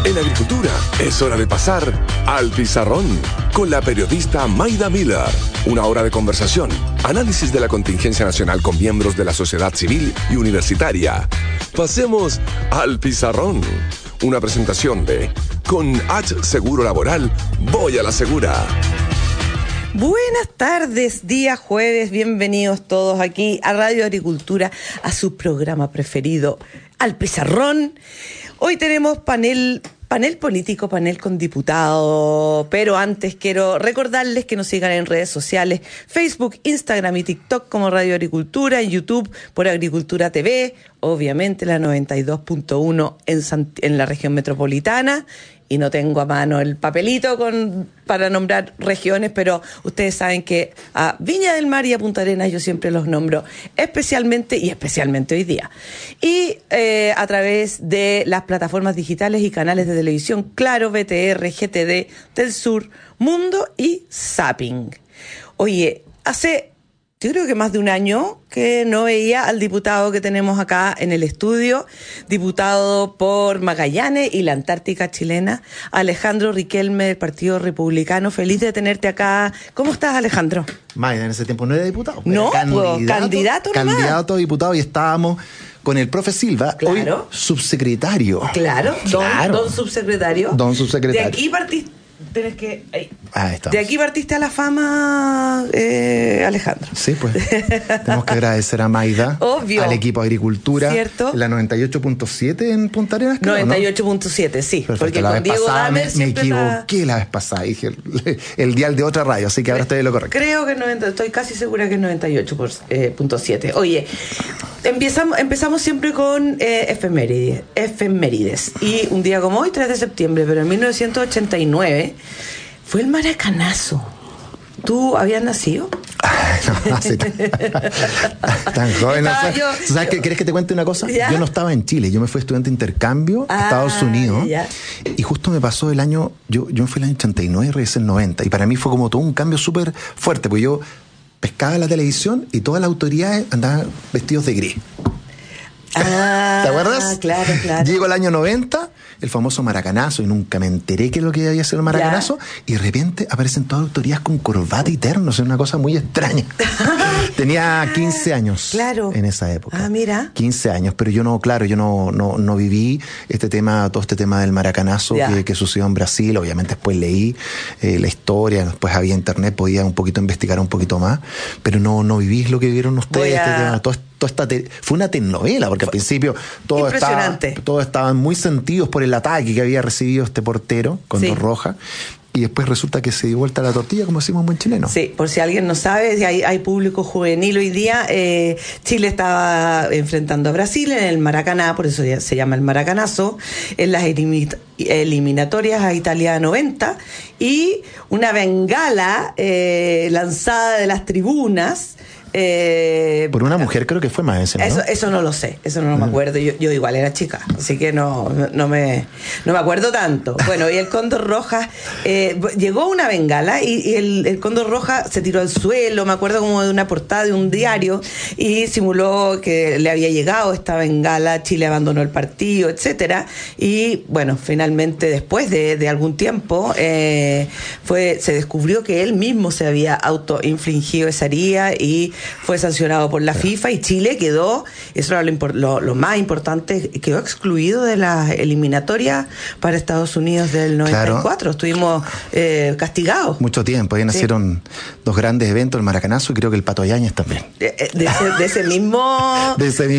En agricultura es hora de pasar al pizarrón con la periodista Mayda Miller. Una hora de conversación, análisis de la contingencia nacional con miembros de la sociedad civil y universitaria. Pasemos al pizarrón. Una presentación de Con H Seguro Laboral, voy a la segura. Buenas tardes, día jueves, bienvenidos todos aquí a Radio Agricultura, a su programa preferido, Al Pizarrón. Hoy tenemos panel político, panel con diputados, pero antes quiero recordarles que nos sigan en redes sociales, Facebook, Instagram y TikTok como Radio Agricultura, en YouTube por Agricultura TV, obviamente la 92.1 en la región metropolitana. Y no tengo a mano el papelito para nombrar regiones, pero ustedes saben que a Viña del Mar y a Punta Arenas yo siempre los nombro especialmente hoy día. Y a través de las plataformas digitales y canales de televisión Claro, BTR, GTD, Telsur, Mundo y Zapping. Oye, yo creo que más de un año que no veía al diputado que tenemos acá en el estudio, diputado por Magallanes y la Antártica chilena, Alejandro Riquelme del Partido Republicano. Feliz de tenerte acá. ¿Cómo estás, Alejandro? Mayda, en ese tiempo no era diputado. No, candidato nomás. Candidato a diputado, y estábamos con el profe Silva, claro. Hoy subsecretario. Claro. Don subsecretario. Don subsecretario. De aquí partiste. Pero es que ahí de aquí partiste a la fama, Alejandro. Sí, pues tenemos que agradecer a Mayda, obvio, al equipo de Agricultura, ¿cierto? La 98.7 en Punta Arenas, creo, 98.7, sí. Perfecto. Porque la con vez Diego pasada Damer me equivoqué la vez pasada, dije el dial de otra radio, así que ahora estoy de lo correcto. Creo que estoy casi segura que es 98.7. Oye, empezamos siempre con efemérides. Y un día como hoy, 3 de septiembre, pero en 1989, fue el Maracanazo. ¿Tú habías nacido? No, sí, tan joven. ¿Sabes qué? ¿Quieres que te cuente una cosa? ¿Ya? Yo no estaba en Chile, yo me fui de estudiante de intercambio a Estados Unidos. Ya. Y justo me pasó el año, yo me fui el año 89 y regresé el 90. Y para mí fue como todo un cambio súper fuerte, porque yo pescaba la televisión y todas las autoridades andaban vestidos de gris. ¿Te acuerdas? Claro. Llego el año 90, el famoso Maracanazo, y nunca me enteré que es lo que había sido el Maracanazo, y de repente aparecen todas las autoridades con corbata y ternos, es una cosa muy extraña. Tenía 15 años en esa época. Mira. 15 años, pero yo no viví todo este tema del Maracanazo que sucedió en Brasil. Obviamente después leí la historia, después había internet, podía un poquito investigar un poquito más, pero no viví lo que vivieron ustedes, fue una telenovela, porque al principio todos estaban muy sentidos por el ataque que había recibido este portero con Dos Rojas, y después resulta que se dio vuelta la tortilla, como decimos en buen chileno. Sí, por si alguien no sabe, hay público juvenil hoy día. Chile estaba enfrentando a Brasil en el Maracaná, por eso se llama el Maracanazo, en las eliminatorias a Italia 90, y una bengala lanzada de las tribunas. Por una mujer, creo que fue más ese, ¿no? Eso no lo sé, eso no me acuerdo. Yo igual era chica, así que no me acuerdo tanto. Bueno, y el Cóndor Roja, llegó una bengala y el Cóndor Roja se tiró al suelo, me acuerdo como de una portada de un diario, y simuló que le había llegado esta bengala, Chile abandonó el partido, etcétera. Y bueno, finalmente después de algún tiempo se descubrió que él mismo se había autoinfligido esa herida y fue sancionado por la FIFA, y Chile quedó, eso era lo más importante, quedó excluido de la eliminatoria para Estados Unidos del 94. Claro. Estuvimos castigados. Mucho tiempo, ahí nacieron dos grandes eventos, el Maracanazo y creo que el Pato Yáñez también. De ese mismo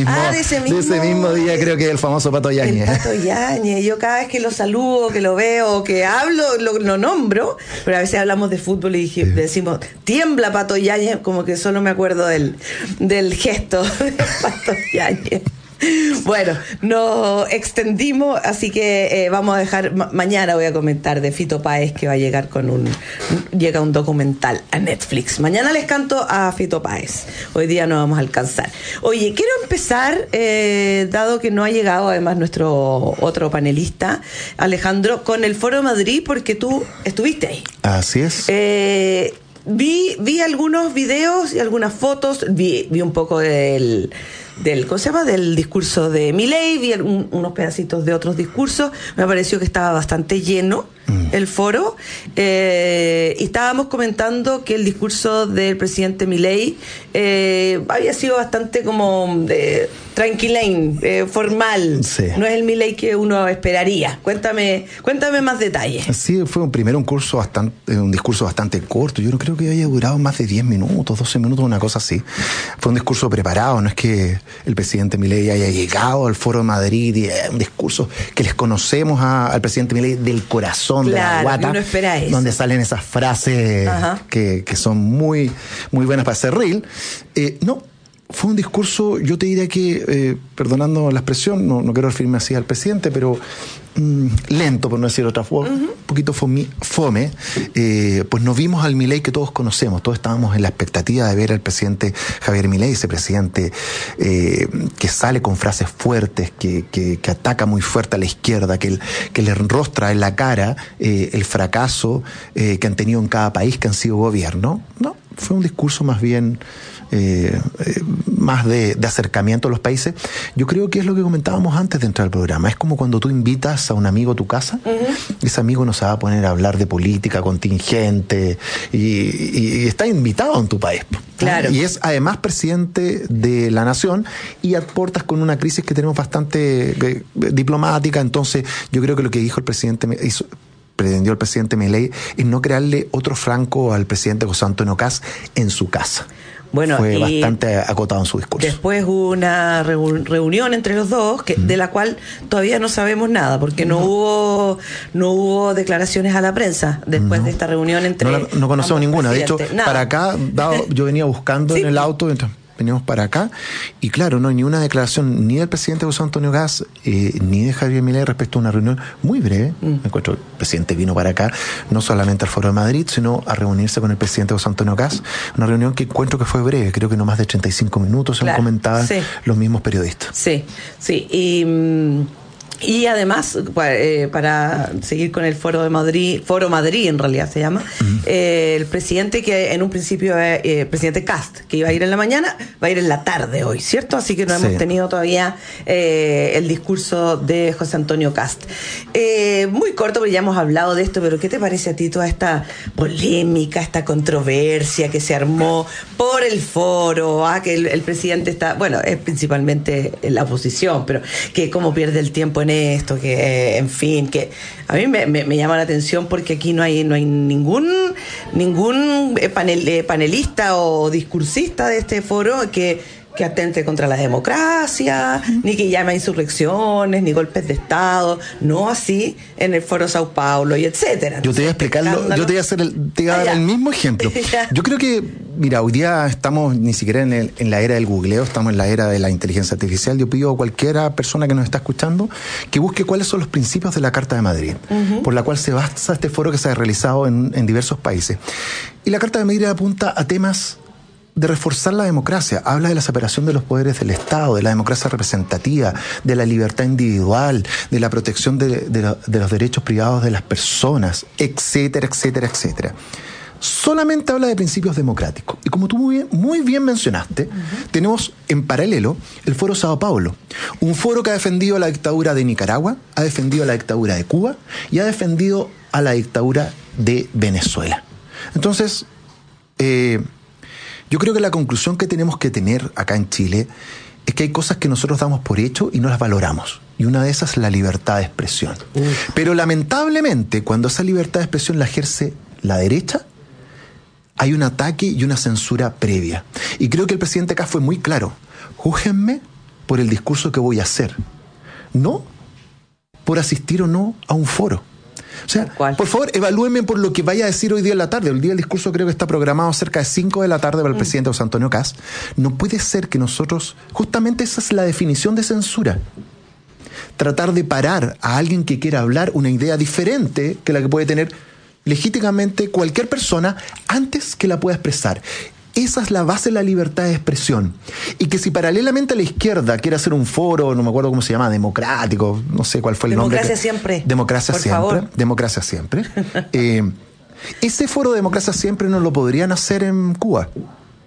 día, creo que el famoso Pato Yáñez. El Pato Yáñez, yo cada vez que lo saludo, que lo veo, que hablo, lo nombro, pero a veces hablamos de fútbol y decimos, tiembla Pato Yáñez, como que solo me acuerdo del gesto de Pato Yáñez. Bueno, nos extendimos, así que vamos a dejar, mañana voy a comentar de Fito Páez, que va a llegar llega un documental a Netflix. Mañana les canto a Fito Páez, hoy día no vamos a alcanzar. Oye, quiero empezar, dado que no ha llegado además nuestro otro panelista, Alejandro, con el Foro Madrid, porque tú estuviste ahí. Así es. Vi algunos videos y algunas fotos, vi un poco de ¿cómo se llama? Del discurso de Milei, vi unos pedacitos de otros discursos, me pareció que estaba bastante lleno el foro, y estábamos comentando que el discurso del presidente Milei había sido bastante como tranquilín, formal, sí. No es el Milei que uno esperaría. Cuéntame más detalles. Sí, fue un discurso bastante corto. Yo no creo que haya durado más de 10 minutos, 12 minutos, una cosa así. Fue un discurso preparado, no es que el presidente Milei haya llegado al Foro de Madrid y un discurso que les conocemos al presidente Milei del corazón, de la guata, uno espera eso, donde salen esas frases que son muy, muy buenas para hacer reel. No. Fue un discurso, yo te diría que, perdonando la expresión, no quiero referirme así al presidente, pero lento, por no decir otra forma, un poquito fome, pues nos vimos al Milei que todos conocemos, todos estábamos en la expectativa de ver al presidente Javier Milei, ese presidente que sale con frases fuertes, que ataca muy fuerte a la izquierda, que le enrostra en la cara el fracaso que han tenido en cada país que han sido gobierno. No, fue un discurso más bien más de acercamiento a los países. Yo creo que es lo que comentábamos antes de entrar al programa. Es como cuando tú invitas a un amigo a tu casa, ese amigo no se va a poner a hablar de política contingente y está invitado en tu país. Claro. Y es además presidente de la nación y aportas con una crisis que tenemos bastante diplomática. Entonces yo creo que lo que dijo el presidente pretendió el presidente Milei es no crearle otro flanco al presidente José Antonio Kast en su casa. Bueno, fue bastante acotado en su discurso. Después hubo una reunión entre los dos, de la cual todavía no sabemos nada, porque no hubo declaraciones a la prensa después de esta reunión entre... No conocemos ninguna. De hecho, nada. para acá, yo venía buscando en el auto... Veníamos para acá y claro, no hay ni una declaración ni del presidente José Antonio Kast ni de Javier Milei respecto a una reunión muy breve. Me encuentro, el presidente vino para acá no solamente al Foro de Madrid, sino a reunirse con el presidente José Antonio Kast, una reunión que encuentro que fue breve, creo que no más de 35 minutos, según comentaban los mismos periodistas. Sí. Y además, para seguir con el Foro Madrid en realidad se llama, el presidente que en un principio, presidente Kast, que iba a ir en la mañana, va a ir en la tarde hoy, ¿cierto? Así que no hemos tenido todavía el discurso de José Antonio Kast. Muy corto, porque ya hemos hablado de esto, pero ¿qué te parece a ti toda esta polémica, esta controversia que se armó por el foro? Que el presidente está, bueno, es principalmente en la oposición, pero que cómo pierde el tiempo en esto, que en fin, que a mí me llama la atención porque aquí no hay ningún panelista o discursista de este foro que atente contra la democracia, ni que llame a insurrecciones, ni golpes de Estado, no así en el Foro Sao Paulo y etcétera. Yo te voy a explicarlo, yo te voy a dar el mismo ejemplo. Yo creo que, mira, hoy día estamos ni siquiera en la era del googleo, estamos en la era de la inteligencia artificial. Yo pido a cualquiera persona que nos está escuchando que busque cuáles son los principios de la Carta de Madrid, por la cual se basa este foro que se ha realizado en diversos países. Y la Carta de Madrid apunta a temas de reforzar la democracia, habla de la separación de los poderes del Estado, de la democracia representativa, de la libertad individual, de la protección de los derechos privados de las personas, etcétera, etcétera, etcétera. Solamente habla de principios democráticos. Y como tú muy bien mencionaste, tenemos en paralelo el Foro Sao Paulo, un foro que ha defendido la dictadura de Nicaragua, ha defendido la dictadura de Cuba y ha defendido a la dictadura de Venezuela. Entonces, yo creo que la conclusión que tenemos que tener acá en Chile es que hay cosas que nosotros damos por hecho y no las valoramos. Y una de esas es la libertad de expresión. Pero lamentablemente, cuando esa libertad de expresión la ejerce la derecha, hay un ataque y una censura previa. Y creo que el presidente Kast fue muy claro. Júzguenme por el discurso que voy a hacer, no por asistir o no a un foro. O sea, por favor, evalúenme por lo que vaya a decir hoy día en la tarde. Hoy día el discurso creo que está programado cerca de 5 de la tarde para el presidente José Antonio Kast. No puede ser que nosotros, justamente esa es la definición de censura. Tratar de parar a alguien que quiera hablar una idea diferente que la que puede tener legítimamente cualquier persona antes que la pueda expresar. Esa es la base de la libertad de expresión. Y que si paralelamente a la izquierda quiere hacer un foro, no me acuerdo cómo se llama, democrático, no sé cuál fue el nombre. Democracia siempre. Ese foro de Democracia Siempre no lo podrían hacer en Cuba.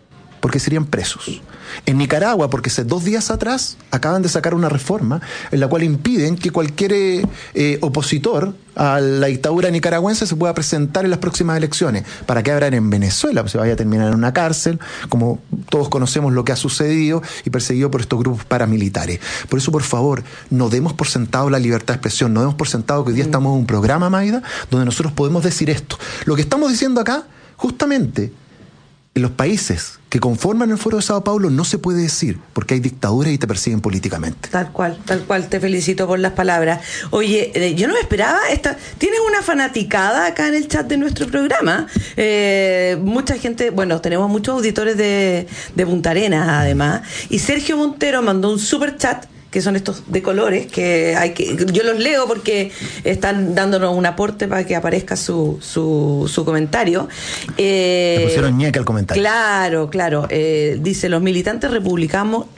porque serían presos. En Nicaragua, porque hace 2 días atrás acaban de sacar una reforma en la cual impiden que cualquier opositor a la dictadura nicaragüense se pueda presentar en las próximas elecciones. ¿Para qué habrán en Venezuela? Pues se vaya a terminar en una cárcel, como todos conocemos lo que ha sucedido, y perseguido por estos grupos paramilitares. Por eso, por favor, no demos por sentado la libertad de expresión, no demos por sentado que hoy día estamos en un programa, Maida, donde nosotros podemos decir esto. Lo que estamos diciendo acá, justamente, en los países que conforman el Foro de Sao Paulo no se puede decir, porque hay dictaduras y te persiguen políticamente. Tal cual, te felicito por las palabras. Oye, yo no me esperaba tienes una fanaticada acá en el chat de nuestro programa. Mucha gente, bueno, tenemos muchos auditores de Punta Arenas además, y Sergio Montero mandó un super chat, que son estos de colores, yo los leo porque están dándonos un aporte para que aparezca su comentario. Le pusieron ñeca al comentario. Claro. Dice: los militantes republicanos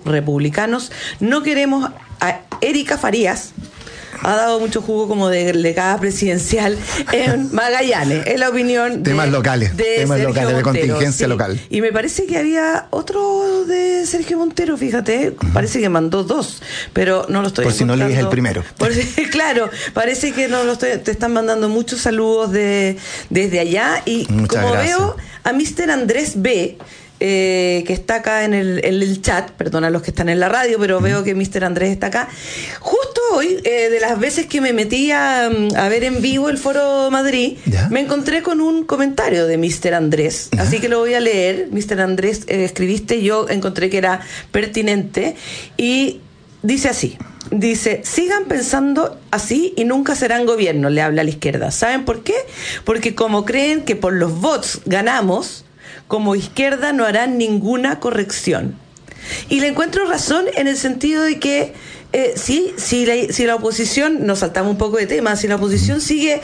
no queremos a Erika Farías. Ha dado mucho jugo como delegada presidencial en Magallanes, en la opinión temas locales, de contingencia local. Y me parece que había otro de Sergio Montero, fíjate, parece que mandó 2, pero no lo estoy encontrando. Por si no lees el primero. Claro, parece que no lo estoy, te están mandando muchos saludos desde allá, y muchas como gracias. Veo a Mr. Andrés B., que está acá en el chat, perdona a los que están en la radio, pero veo que Mr. Andrés está acá. Justo hoy, de las veces que me metí a ver en vivo el Foro Madrid, ¿ya? Me encontré con un comentario de Mr. Andrés, ¿ya? Así que lo voy a leer. Mr. Andrés, escribiste, yo encontré que era pertinente, y dice así. Dice: sigan pensando así y nunca serán gobierno, le habla a la izquierda. ¿Saben por qué? Porque como creen que por los votos ganamos, como izquierda no harán ninguna corrección. Y le encuentro razón en el sentido de que si la oposición, nos saltamos un poco de tema, si la oposición sigue,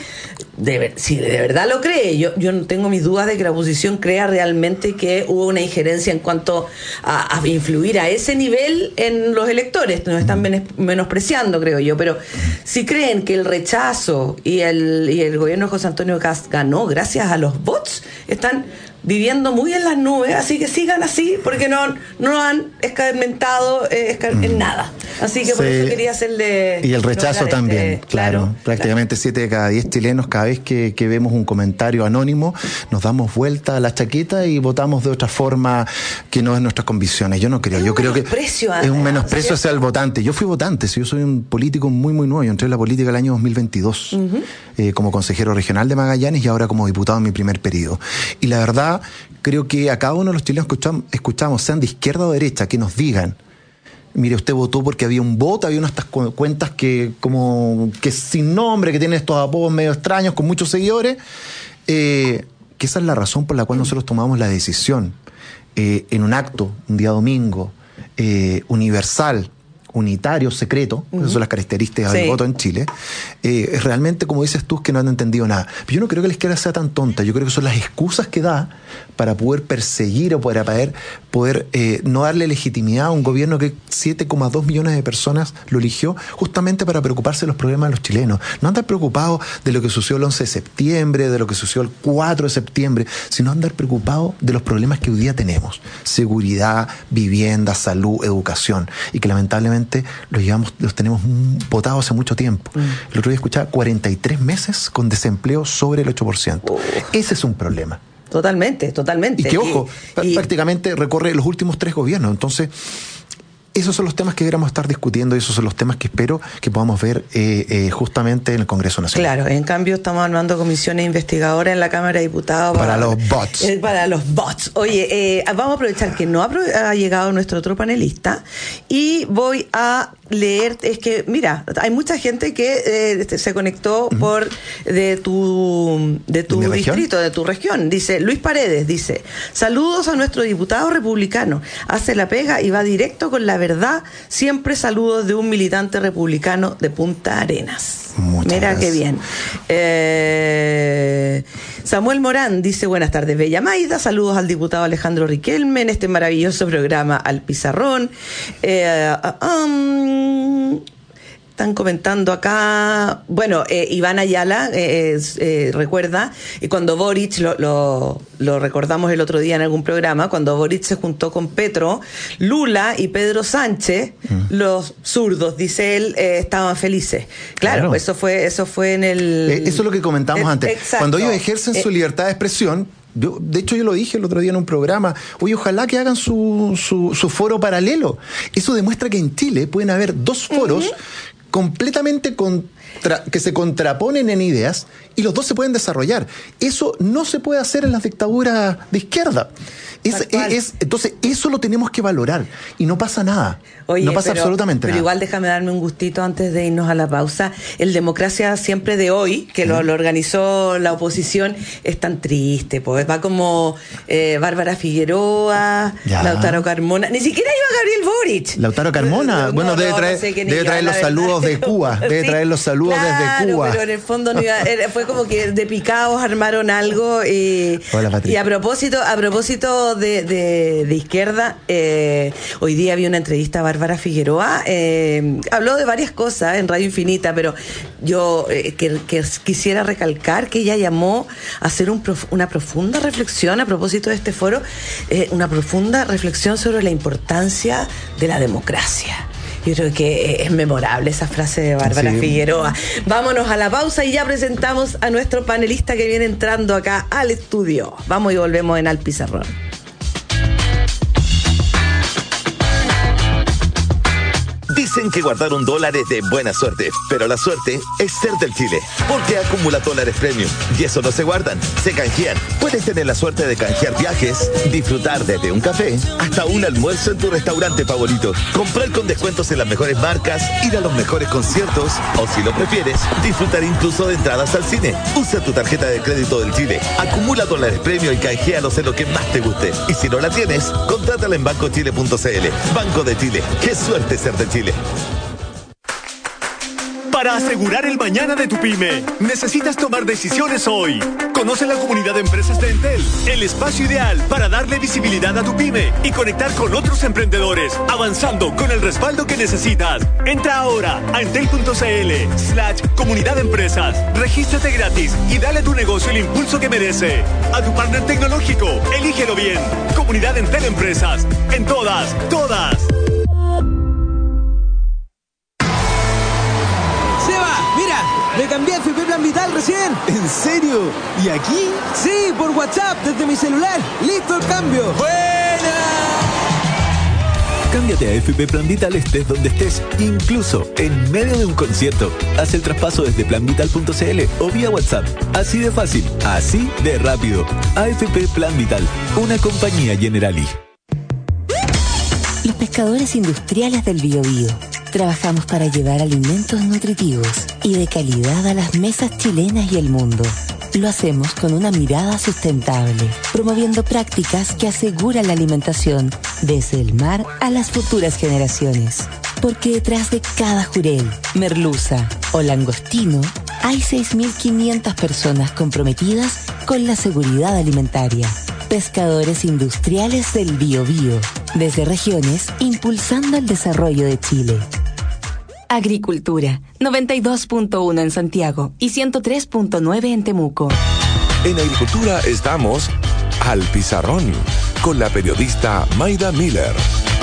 si de verdad lo cree, yo no tengo mis dudas de que la oposición crea realmente que hubo una injerencia en cuanto a influir a ese nivel en los electores, nos están menospreciando, creo yo, pero si creen que el rechazo y el gobierno de José Antonio Kast ganó gracias a los bots, están viviendo muy en las nubes, así que sigan así, porque no han escarmentado en nada. Así que por eso quería hacerle... Y el rechazo también, claro. Prácticamente 7 de cada 10 chilenos, cada vez que vemos un comentario anónimo, nos damos vuelta a la chaqueta y votamos de otra forma que no es nuestras convicciones. Yo no creo. Yo creo que es un menosprecio hacia el votante. Yo fui votante, yo soy un político muy, muy nuevo. Yo entré en la política el año 2022 como consejero regional de Magallanes y ahora como diputado en mi primer periodo. Y la verdad, creo que a cada uno de los chilenos escuchamos, sean de izquierda o derecha, que nos digan: mire, usted votó porque había un voto, había unas cuentas que sin nombre, que tienen estos apodos medio extraños, con muchos seguidores, que esa es la razón por la cual nosotros tomamos la decisión, en un acto, un día domingo, universal, unitario, secreto, esas son las características del voto en Chile, realmente, como dices tú, es que no han entendido nada. Pero yo no creo que la izquierda sea tan tonta, yo creo que son las excusas que da para poder perseguir o para poder no darle legitimidad a un gobierno que 7,2 millones de personas lo eligió justamente para preocuparse de los problemas de los chilenos. No andar preocupados de lo que sucedió el 11 de septiembre, de lo que sucedió el 4 de septiembre, sino andar preocupados de los problemas que hoy día tenemos: seguridad, vivienda, salud, educación, y que lamentablemente los tenemos votados hace mucho tiempo. El otro día escuchaba 43 meses con desempleo sobre el 8%. Ese es un problema. Totalmente. Y que, ojo, prácticamente recorre los últimos 3 gobiernos. Entonces, esos son los temas que deberíamos estar discutiendo y esos son los temas que espero que podamos ver justamente en el Congreso Nacional. Claro, en cambio estamos armando comisiones investigadoras en la Cámara de Diputados para los bots. Para los bots. Oye, vamos a aprovechar que no ha llegado nuestro otro panelista y voy a leer, es que mira, hay mucha gente que se conectó de tu distrito, de tu región. Dice Luis Paredes, dice: saludos a nuestro diputado republicano, hace la pega y va directo con la verdad, siempre saludos de un militante republicano de Punta Arenas. Muchas Mira gracias. Qué bien. Samuel Morán dice: buenas tardes, Bella Maida, saludos al diputado Alejandro Riquelme en este maravilloso programa Al Pizarrón. están comentando acá. Bueno, Iván Ayala recuerda, y cuando Boric, lo recordamos el otro día en algún programa, cuando Boric se juntó con Petro, Lula y Pedro Sánchez, los zurdos, dice él, estaban felices. Claro. Eso fue en el... Eso es lo que comentamos antes. Exacto. Cuando ellos ejercen su libertad de expresión, de hecho yo lo dije el otro día en un programa, oye, ojalá que hagan su foro paralelo. Eso demuestra que en Chile pueden haber dos foros completamente que se contraponen en ideas y los dos se pueden desarrollar. Eso no se puede hacer en las dictaduras de izquierda. Entonces, eso lo tenemos que valorar y no pasa nada. Oye, no pasa absolutamente nada. Pero igual déjame darme un gustito antes de irnos a la pausa. El Democracia Siempre de hoy, que lo organizó la oposición, es tan triste, pues va como Bárbara Figueroa, Lautaro Carmona, ni siquiera iba Gabriel Boric. Lautaro Carmona, debe traer los saludos de Cuba, debe traer los saludos desde Cuba. Pero en el fondo no iba, fue como que de picados armaron algo y a propósito de izquierda, hoy día había una entrevista a Bárbara Figueroa, habló de varias cosas en Radio Infinita, pero yo que quisiera recalcar que ella llamó a hacer una profunda reflexión a propósito de este foro, una profunda reflexión sobre la importancia de la democracia. Yo creo que es memorable esa frase de Bárbara Figueroa. Vámonos a la pausa y ya presentamos a nuestro panelista que viene entrando acá al estudio. Vamos y volvemos en Al Pizarrón. Dicen que guardar un dólar es de buena suerte, pero la suerte es ser del Chile, porque acumula dólares premium y eso no se guardan, se canjean. Puedes tener la suerte de canjear viajes, disfrutar desde un café hasta un almuerzo en tu restaurante favorito, comprar con descuentos en las mejores marcas, ir a los mejores conciertos o, si lo prefieres, disfrutar incluso de entradas al cine. Usa tu tarjeta de crédito del Chile, acumula dólares premium y canjealos en lo que más te guste. Y si no la tienes, contrátala en bancochile.cl. Banco de Chile, qué suerte ser de Chile. Para asegurar el mañana de tu pyme, necesitas tomar decisiones hoy. Conoce la comunidad de empresas de Entel, el espacio ideal para darle visibilidad a tu pyme y conectar con otros emprendedores, avanzando con el respaldo que necesitas. Entra ahora a entel.cl/comunidad de empresas. Regístrate gratis y dale a tu negocio el impulso que merece. A tu partner tecnológico, elígelo bien. Comunidad Entel Empresas. En todas. Me cambié a FP Plan Vital recién. ¿En serio? ¿Y aquí? Sí, por WhatsApp, desde mi celular. ¡Listo el cambio! ¡Buena! Cámbiate a FP Plan Vital estés donde estés, incluso en medio de un concierto. Haz el traspaso desde planvital.cl o vía WhatsApp. Así de fácil, así de rápido. AFP Plan Vital, una compañía Generali. Los pescadores industriales del Biobío. Trabajamos para llevar alimentos nutritivos y de calidad a las mesas chilenas y el mundo. Lo hacemos con una mirada sustentable, promoviendo prácticas que aseguran la alimentación desde el mar a las futuras generaciones. Porque detrás de cada jurel, merluza o langostino hay 6.500 personas comprometidas con la seguridad alimentaria. Pescadores industriales del Biobío, desde regiones impulsando el desarrollo de Chile. Agricultura, 92.1 en Santiago y 103.9 en Temuco. En Agricultura estamos Al Pizarrón con la periodista Mayda Miller.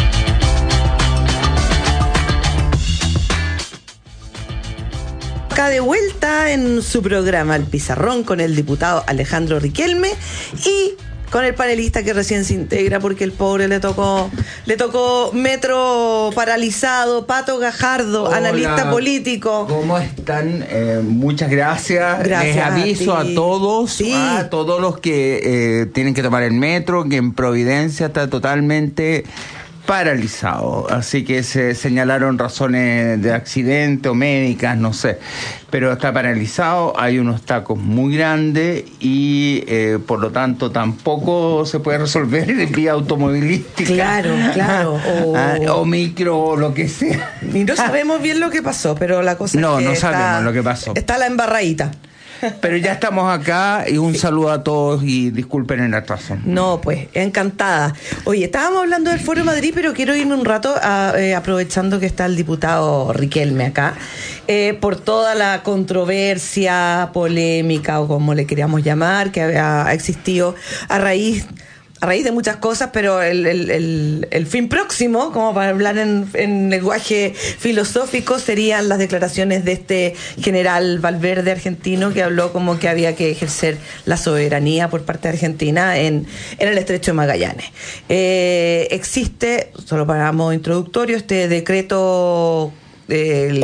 Acá de vuelta en su programa Al Pizarrón con el diputado Alejandro Riquelme y con el panelista que recién se integra porque el pobre le tocó metro paralizado, Pato Gajardo. Hola, analista político. ¿Cómo están? Muchas gracias. Les aviso a todos los que tienen que tomar el metro, que en Providencia está totalmente paralizado, así que se señalaron razones de accidente o médicas, no sé, pero está paralizado, hay unos tacos muy grandes y por lo tanto tampoco se puede resolver en vía automovilística. Claro. O micro o lo que sea. Y no sabemos bien lo que pasó, pero la cosa no es que sabemos lo que pasó. Está la embarradita. Pero ya estamos acá y un saludo a todos y disculpen el atraso. No, pues, encantada. Oye, estábamos hablando del Foro Madrid, pero quiero irme un rato aprovechando que está el diputado Riquelme acá, por toda la controversia, polémica o como le queríamos llamar, que ha existido a raíz de muchas cosas, pero el fin próximo, como para hablar en lenguaje filosófico, serían las declaraciones de este general Valverde argentino, que habló como que había que ejercer la soberanía por parte de Argentina en el Estrecho de Magallanes. Existe, solo para modo introductorio, este decreto el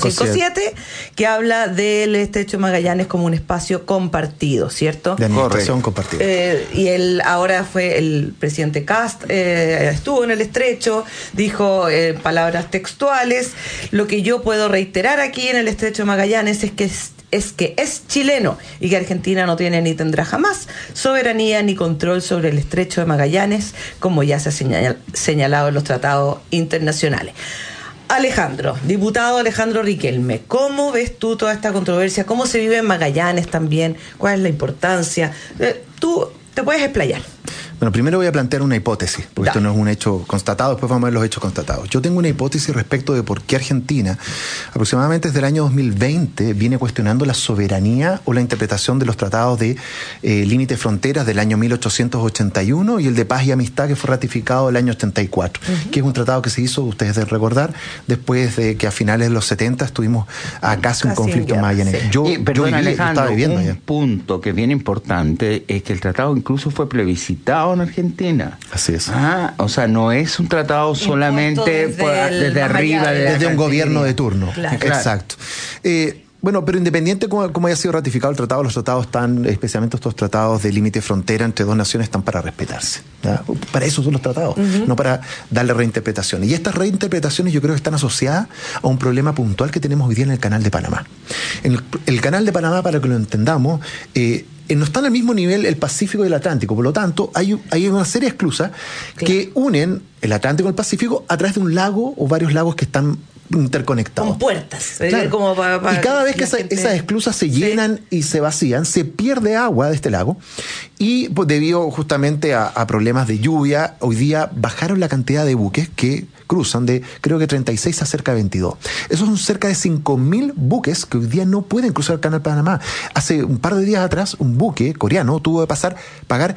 457, que habla del Estrecho de Magallanes como un espacio compartido, ¿cierto? De administración compartida. Y él ahora fue el presidente Kast, estuvo en el Estrecho, dijo palabras textuales: lo que yo puedo reiterar aquí en el Estrecho de Magallanes es que es chileno y que Argentina no tiene ni tendrá jamás soberanía ni control sobre el Estrecho de Magallanes, como ya se ha señalado en los tratados internacionales. Alejandro, diputado Alejandro Riquelme, ¿cómo ves tú toda esta controversia? ¿Cómo se vive en Magallanes también? ¿Cuál es la importancia? Tú te puedes explayar. Bueno, primero voy a plantear una hipótesis, porque esto no es un hecho constatado, después vamos a ver los hechos constatados. Yo tengo una hipótesis respecto de por qué Argentina, aproximadamente desde el año 2020, viene cuestionando la soberanía o la interpretación de los tratados de límites fronteras del año 1881 y el de paz y amistad que fue ratificado el año 84, que es un tratado que se hizo, ustedes deben recordar, después de que a finales de los 70 estuvimos a casi un conflicto en Magallanes. Perdón, Alejandro, un punto que es bien importante es que el tratado incluso fue plebiscitado en Argentina. Así es. O sea, no es un tratado solamente desde arriba. Desde un gobierno de turno. Claro. Exacto. Bueno, pero independiente como haya sido ratificado el tratado, los tratados están, especialmente estos tratados de límite frontera entre dos naciones, están para respetarse, ¿ya? Para eso son los tratados, no para darle reinterpretaciones. Y estas reinterpretaciones yo creo que están asociadas a un problema puntual que tenemos hoy día en el Canal de Panamá. En el Canal de Panamá, para que lo entendamos, no están al mismo nivel el Pacífico y el Atlántico, por lo tanto hay una serie de esclusas que unen el Atlántico y el Pacífico a través de un lago o varios lagos que están interconectados. Con puertas. Claro. Como y cada vez que esas esclusas se llenan y se vacían, se pierde agua de este lago y pues, debido justamente a problemas de lluvia, hoy día bajaron la cantidad de buques que cruzan de, creo que 36 a cerca de 22. Esos son cerca de 5.000 buques que hoy día no pueden cruzar el Canal de Panamá. Hace un par de días atrás, un buque coreano tuvo que pagar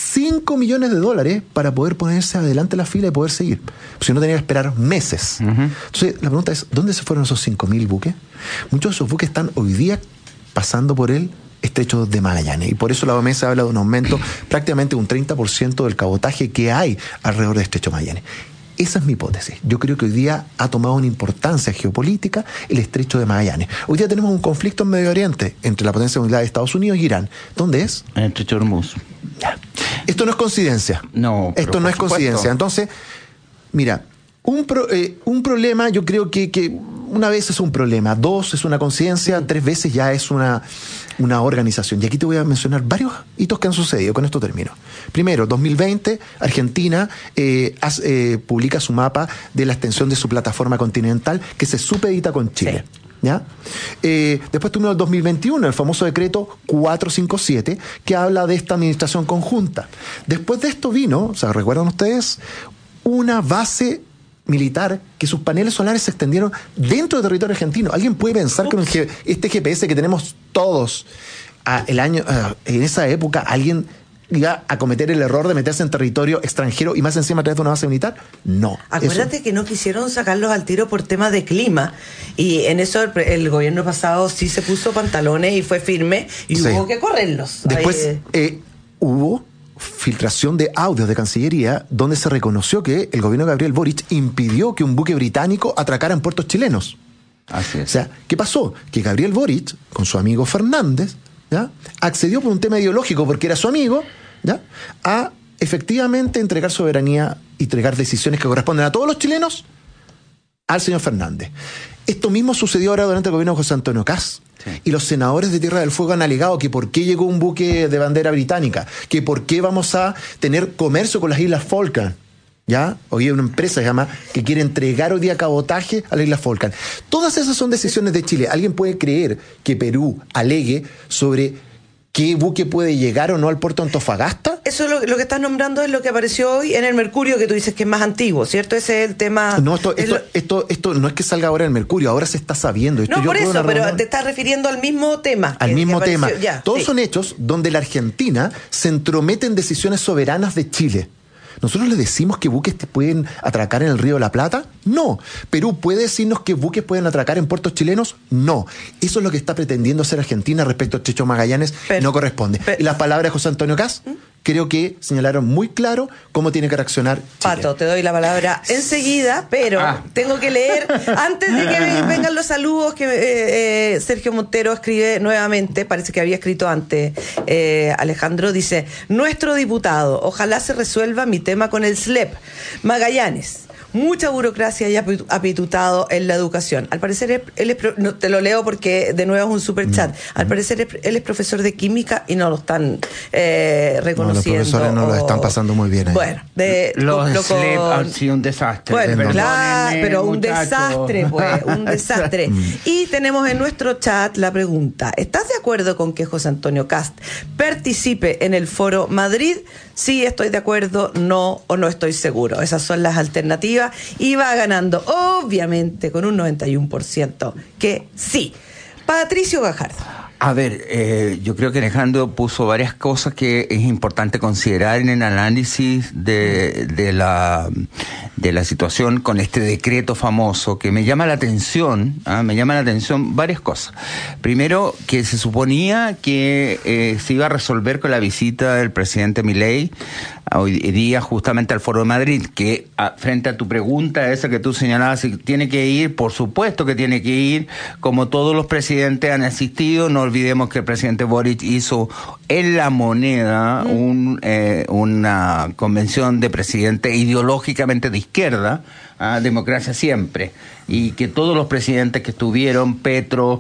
$5 millones para poder ponerse adelante en la fila y poder seguir. Si no, tenía que esperar meses. Entonces, la pregunta es, ¿dónde se fueron esos 5.000 buques? Muchos de esos buques están hoy día pasando por el Estrecho de Magallanes. Y por eso la OMS habla de un aumento prácticamente un 30% del cabotaje que hay alrededor del Estrecho de Magallanes. Esa es mi hipótesis. Yo creo que hoy día ha tomado una importancia geopolítica el Estrecho de Magallanes. Hoy día tenemos un conflicto en Medio Oriente entre la potencia mundial de Estados Unidos y Irán. ¿Dónde es? En el Estrecho de Hormuz. Ya. Esto no es coincidencia. No. Esto no es coincidencia. Entonces, mira, un problema, yo creo que una vez es un problema, dos es una coincidencia, tres veces ya es una organización. Y aquí te voy a mencionar varios hitos que han sucedido. Con esto termino. Primero, 2020, Argentina publica su mapa de la extensión de su plataforma continental que se supedita con Chile. Sí. ¿Ya? Después tuvimos el 2021, el famoso decreto 457, que habla de esta administración conjunta. Después de esto vino, ¿recuerdan ustedes? Una base militar que sus paneles solares se extendieron dentro del territorio argentino. ¿Alguien puede pensar que este GPS que tenemos todos en esa época alguien iba a cometer el error de meterse en territorio extranjero y más encima a través de una base militar? No. Acuérdate que no quisieron sacarlos al tiro por temas de clima y en eso el gobierno pasado sí se puso pantalones y fue firme y hubo que correrlos. Después hubo filtración de audios de Cancillería donde se reconoció que el gobierno de Gabriel Boric impidió que un buque británico atracara en puertos chilenos. Así es. O sea, ¿qué pasó? Que Gabriel Boric, con su amigo Fernández, ¿ya?, accedió por un tema ideológico, porque era su amigo, ¿ya?, a efectivamente entregar soberanía y entregar decisiones que corresponden a todos los chilenos al señor Fernández. Esto mismo sucedió ahora durante el gobierno de José Antonio Kast. Sí. Y los senadores de Tierra del Fuego han alegado que por qué llegó un buque de bandera británica, que por qué vamos a tener comercio con las Islas Falkland. ¿Ya? Hoy hay una empresa que quiere entregar hoy día cabotaje a la isla Falkland. Todas esas son decisiones de Chile. ¿Alguien puede creer que Perú alegue sobre qué buque puede llegar o no al puerto de Antofagasta? Eso es lo que estás nombrando, es lo que apareció hoy en el Mercurio, que tú dices que es más antiguo, ¿cierto? Ese es el tema. No, esto no es que salga ahora en el Mercurio, ahora se está sabiendo. No, por eso, pero te estás refiriendo al mismo tema. Al mismo tema. Todos son hechos donde la Argentina se entromete en decisiones soberanas de Chile. ¿Nosotros le decimos que buques pueden atracar en el Río de la Plata? No. ¿Perú puede decirnos que buques pueden atracar en puertos chilenos? No. Eso es lo que está pretendiendo hacer Argentina respecto al Estrecho de Magallanes. No corresponde. Y las palabras de José Antonio Kast creo que señalaron muy claro cómo tiene que reaccionar Chile. Pato, te doy la palabra enseguida, pero tengo que leer, antes de que vengan los saludos, que Sergio Montero escribe nuevamente, parece que había escrito antes, Alejandro, dice: nuestro diputado, ojalá se resuelva mi tema con el SLEP. Magallanes. Mucha burocracia y apitutado en la educación. Al parecer, no, te lo leo porque de nuevo es un superchat. Al parecer, él es profesor de química y no lo están reconociendo. No, los profesores no lo están pasando muy bien ahí. Bueno, los SLEP han sido un desastre. Bueno, claro, pero un desastre, pues, un desastre. Y tenemos en nuestro chat la pregunta: ¿estás de acuerdo con que José Antonio Kast participe en el Foro Madrid? Sí, estoy de acuerdo, no o no estoy seguro. Esas son las alternativas. Y va ganando, obviamente, con un 91% que sí. Patricio Gajardo. A ver, yo creo que Alejandro puso varias cosas que es importante considerar en el análisis de la situación con este decreto famoso, que me llama la atención varias cosas. Primero, que se suponía que se iba a resolver con la visita del presidente Milei hoy día justamente al Foro de Madrid, que frente a tu pregunta esa que tú señalabas, si tiene que ir, por supuesto que tiene que ir, como todos los presidentes han asistido. No olvidemos que el presidente Boric hizo en La Moneda una convención de presidente ideológicamente de izquierda, democracia siempre, y que todos los presidentes que estuvieron, Pedro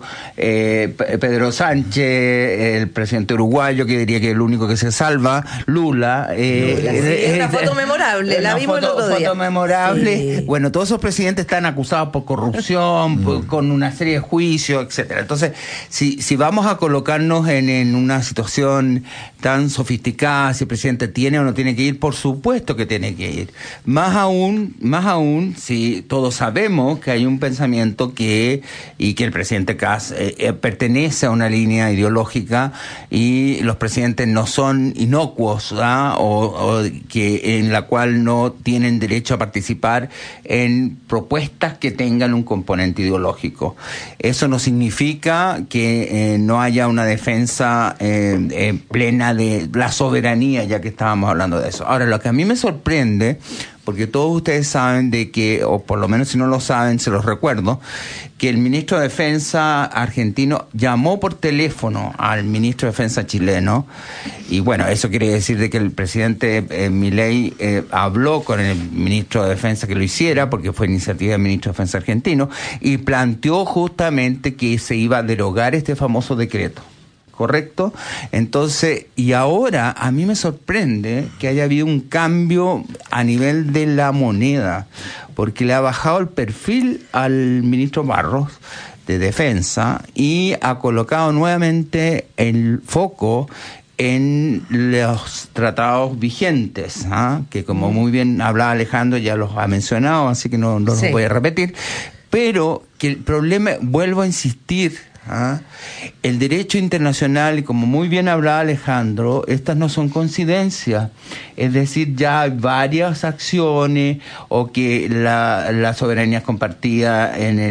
Sánchez, el presidente uruguayo, que diría que es el único que se salva, Lula, es una foto memorable, la vimos el otro día. Foto memorable. Sí. Bueno, todos esos presidentes están acusados por corrupción, con una serie de juicios, etcétera. Entonces, si vamos a colocarnos en una situación tan sofisticada, si el presidente tiene o no tiene que ir, por supuesto que tiene que ir. Más aún, si todos sabemos que hay un pensamiento y que el presidente Kast pertenece a una línea ideológica y los presidentes no son inocuos, o que en la cual no tienen derecho a participar en propuestas que tengan un componente ideológico. Eso no significa que no haya una defensa plena de la soberanía, ya que estábamos hablando de eso. Ahora, lo que a mí me sorprende, porque todos ustedes saben de que, o por lo menos si no lo saben, se los recuerdo, que el ministro de Defensa argentino llamó por teléfono al ministro de Defensa chileno, y bueno, eso quiere decir de que el presidente Milei habló con el ministro de Defensa que lo hiciera, porque fue iniciativa del ministro de Defensa argentino, y planteó justamente que se iba a derogar este famoso decreto. ¿Correcto? Entonces, y ahora a mí me sorprende que haya habido un cambio a nivel de La Moneda, porque le ha bajado el perfil al ministro Barros de Defensa y ha colocado nuevamente el foco en los tratados vigentes, que como muy bien hablaba Alejandro, ya los ha mencionado, así que no los voy a repetir, pero que el problema, vuelvo a insistir, el derecho internacional, y como muy bien hablaba Alejandro, estas no son coincidencias, es decir, ya hay varias acciones, o que la soberanía es compartida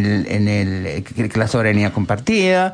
que la soberanía es compartida,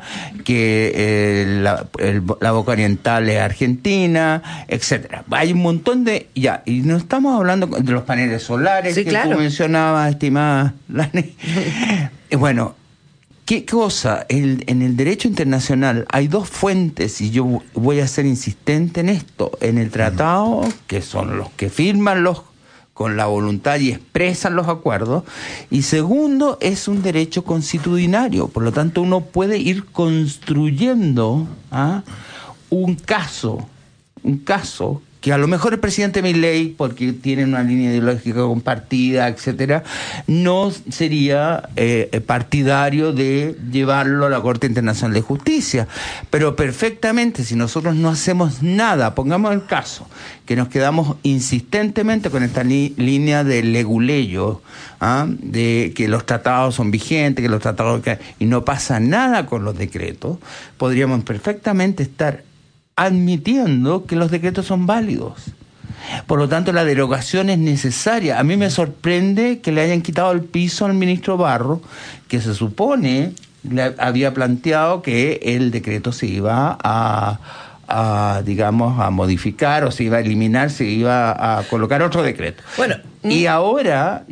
que la boca oriental es argentina, etcétera. Hay un montón de y no estamos hablando de los paneles solares que tú mencionabas, estimada Lani. Bueno, ¿qué cosa? En el derecho internacional hay dos fuentes, y yo voy a ser insistente en esto. En el tratado, que son los que firman con la voluntad y expresan los acuerdos, y segundo, es un derecho consuetudinario. Por lo tanto, uno puede ir construyendo un caso que a lo mejor el presidente Milei, porque tiene una línea ideológica compartida, etcétera, no sería partidario de llevarlo a la Corte Internacional de Justicia. Pero perfectamente, si nosotros no hacemos nada, pongamos el caso, que nos quedamos insistentemente con esta línea de leguleyo, de que los tratados son vigentes, que los tratados y no pasa nada con los decretos, podríamos perfectamente estar admitiendo que los decretos son válidos. Por lo tanto, la derogación es necesaria. A mí me sorprende que le hayan quitado el piso al ministro Barro, que se supone le había planteado que el decreto se iba a modificar, o se iba a eliminar, se iba a colocar otro decreto. Bueno, y ahora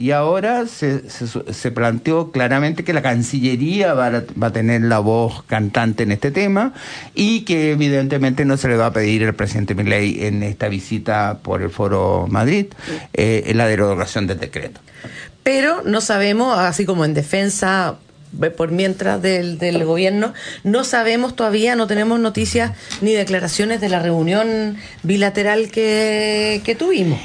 se planteó claramente que la Cancillería va a tener la voz cantante en este tema, y que evidentemente no se le va a pedir al presidente Milei en esta visita por el Foro Madrid la derogación del decreto. Pero no sabemos, así como en defensa por mientras del gobierno, no sabemos todavía, no tenemos noticias ni declaraciones de la reunión bilateral que tuvimos.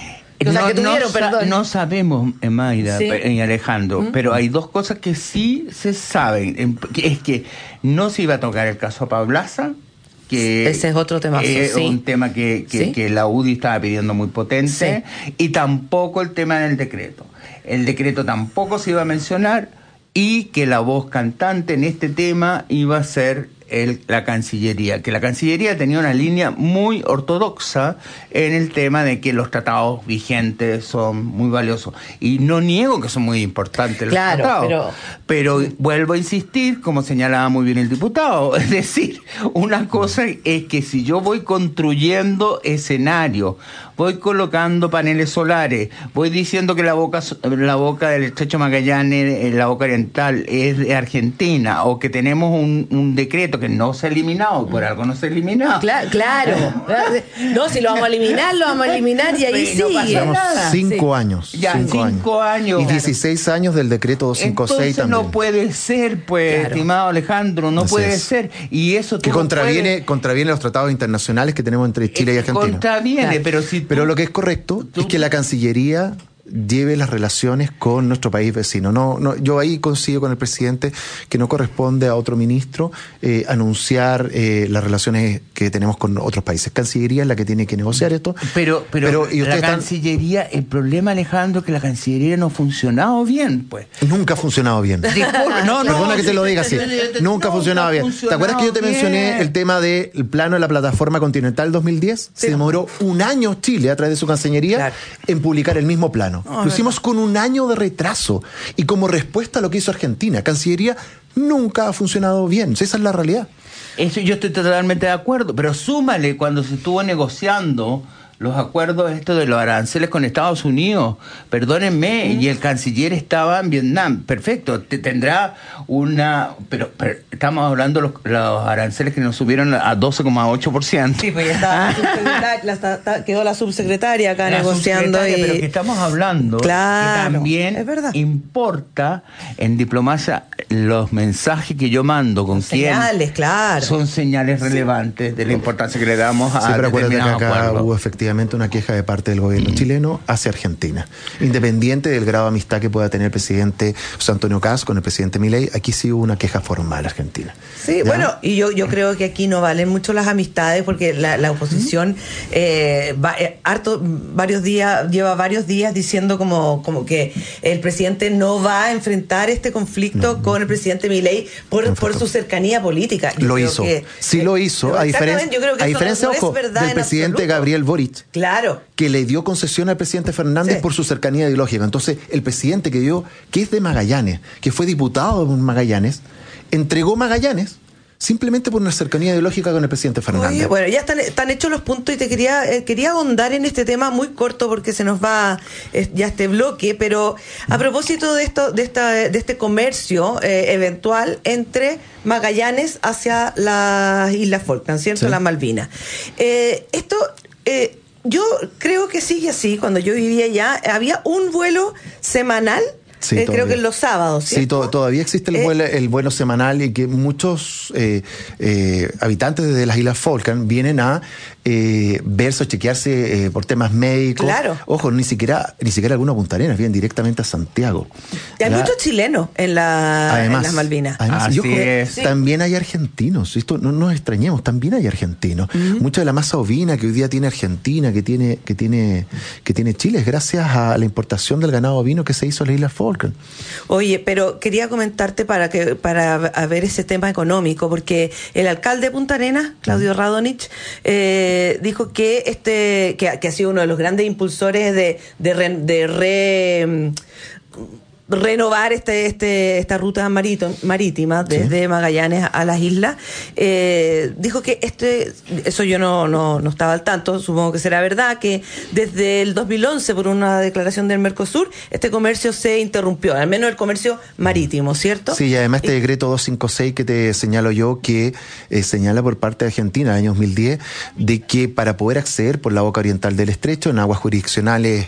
No sabemos, Mayra, ¿sí?, y Alejandro, pero hay dos cosas que sí se saben. Es que no se iba a tocar el caso Paulaza, que ese es otro tema, un tema que la UDI estaba pidiendo muy potente, y tampoco el tema del decreto. El decreto tampoco se iba a mencionar, y que la voz cantante en este tema iba a ser la Cancillería, que la Cancillería tenía una línea muy ortodoxa en el tema de que los tratados vigentes son muy valiosos, y no niego que son muy importantes los tratados, pero vuelvo a insistir, como señalaba muy bien el diputado, es decir, una cosa es que si yo voy construyendo escenario, voy colocando paneles solares, voy diciendo que la boca del Estrecho Magallanes, la boca oriental, es de Argentina, o que tenemos un decreto que no se ha eliminado, por algo no se ha eliminado. Claro. No, si lo vamos a eliminar, y ahí sí. No pasa nada. 5 años. Ya, 5 años. Y 16 años del decreto 256 también. No puede ser, pues, estimado Alejandro, no puede ser. Y eso que contraviene los tratados internacionales que tenemos entre Chile y Argentina. Contraviene, pero lo que es correcto es que la Cancillería lleve las relaciones con nuestro país vecino. No, yo ahí coincido con el presidente que no corresponde a otro ministro anunciar las relaciones que tenemos con otros países. Cancillería es la que tiene que negociar esto. Pero y la Cancillería, el problema, Alejandro, es que la Cancillería no ha funcionado bien, pues. Nunca ha funcionado bien. Perdona que te lo diga así. Nunca ha funcionado bien. ¿Te acuerdas que yo te mencioné el tema del plano de la plataforma continental 2010? Sí. Se demoró un año Chile, a través de su Cancillería, en publicar el mismo plano. Lo hicimos con un año de retraso, y como respuesta a lo que hizo Argentina. Cancillería nunca ha funcionado bien, esa es la realidad. Eso yo estoy totalmente de acuerdo, pero súmale cuando se estuvo negociando los acuerdos estos de los aranceles con Estados Unidos, perdónenme, y el canciller estaba en Vietnam, perfecto, tendrá pero estamos hablando de los aranceles que nos subieron a 12,8%. Sí, pues ya quedó la subsecretaria acá negociando. Pero que estamos hablando que también importa en diplomacia los mensajes que yo mando con señales, quién son señales relevantes de la importancia que le damos a determinados acuerdos. Hubo efectivamente una queja de parte del gobierno chileno hacia Argentina, independiente del grado de amistad que pueda tener el presidente José Antonio Kast con el presidente Milei. Aquí sí hubo una queja formal argentina. Sí, ¿ya? Bueno, y yo creo que aquí no valen mucho las amistades, porque la oposición lleva varios días diciendo como que el presidente no va a enfrentar este conflicto con el presidente Milei por su cercanía política. Lo hizo, a diferencia ojo, del presidente Gabriel Boric, que le dio concesión al presidente Fernández por su cercanía ideológica. Entonces, el presidente que es de Magallanes, que fue diputado de Magallanes, entregó Magallanes simplemente por una cercanía ideológica con el presidente Fernández. Oye, bueno, ya están hechos los puntos, y te quería ahondar en este tema muy corto, porque se nos va ya este bloque, pero a propósito de este comercio eventual entre Magallanes hacia las Islas Falkland, ¿cierto? Las Malvinas. Yo creo que sigue así. Cuando yo vivía allá, había un vuelo semanal Sí, creo que en los sábados, ¿cierto? Sí, todavía existe el vuelo semanal y que muchos habitantes de las Islas Falkland vienen a verse o chequearse por temas médicos. Claro. Ojo, ni siquiera algunos a Punta Arenas, vienen directamente a Santiago. Y hay muchos chilenos en las Malvinas. Además, también hay argentinos. Esto no nos extrañemos, también hay argentinos. Mucha de la masa ovina que hoy día tiene Argentina, que tiene Chile, es gracias a la importación del ganado ovino que se hizo en las Islas Falkland. Oye, pero quería comentarte para ver ese tema económico, porque el alcalde de Punta Arenas, Claudio Radonich, dijo que ha sido uno de los grandes impulsores de renovar esta ruta marítima desde Magallanes a las islas. Dijo que eso yo no estaba al tanto, supongo que será verdad, que desde el 2011, por una declaración del Mercosur, este comercio se interrumpió, al menos el comercio marítimo, ¿cierto? Sí, y además este decreto 256 que te señalo yo, que señala por parte de Argentina, en el año 2010, de que para poder acceder por la boca oriental del estrecho, en aguas jurisdiccionales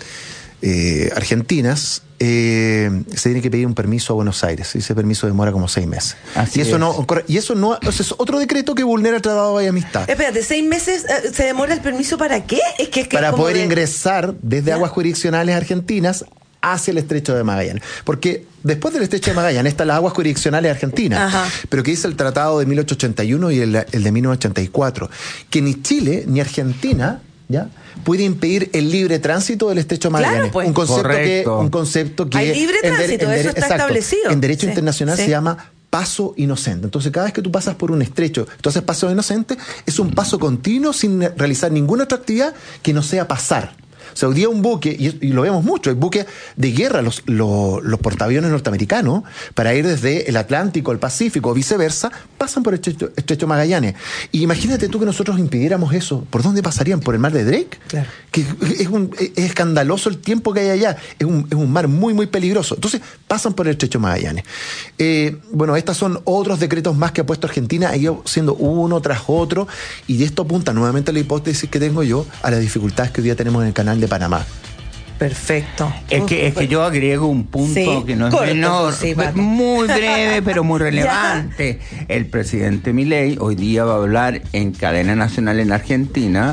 argentinas, se tiene que pedir un permiso a Buenos Aires, y ese permiso demora como 6 meses. Y eso es otro decreto que vulnera el Tratado de Amistad. Espérate, 6 meses se demora el permiso, ¿para qué? Es que para poder ingresar desde aguas jurisdiccionales argentinas hacia el estrecho de Magallanes. Porque después del estrecho de Magallanes están las aguas jurisdiccionales argentinas. Ajá. Pero que dice el tratado de 1881 y el de 1984, que ni Chile ni Argentina puede impedir el libre tránsito del estrecho de Magallanes. Claro, pues. Un concepto que hay libre tránsito, eso está establecido. En derecho internacional se llama paso inocente. Entonces, cada vez que tú pasas por un estrecho, entonces paso inocente es un paso continuo sin realizar ninguna otra actividad que no sea pasar. O sea, hoy día un buque, y lo vemos mucho, hay buques de guerra, los portaaviones norteamericanos, para ir desde el Atlántico al Pacífico o viceversa, pasan por el estrecho Magallanes. Y imagínate tú que nosotros impidiéramos eso. ¿Por dónde pasarían? ¿Por el mar de Drake? Claro. Que es escandaloso el tiempo que hay allá. Es un mar muy, muy peligroso. Entonces, pasan por el estrecho Magallanes. Estos son otros decretos más que ha puesto Argentina, ha ido siendo uno tras otro, y de esto apunta nuevamente la hipótesis que tengo yo a las dificultades que hoy día tenemos en el canal de Panamá. Perfecto. Es que yo agrego un punto que no es menor, muy breve pero muy relevante. El presidente Milei hoy día va a hablar en cadena nacional en Argentina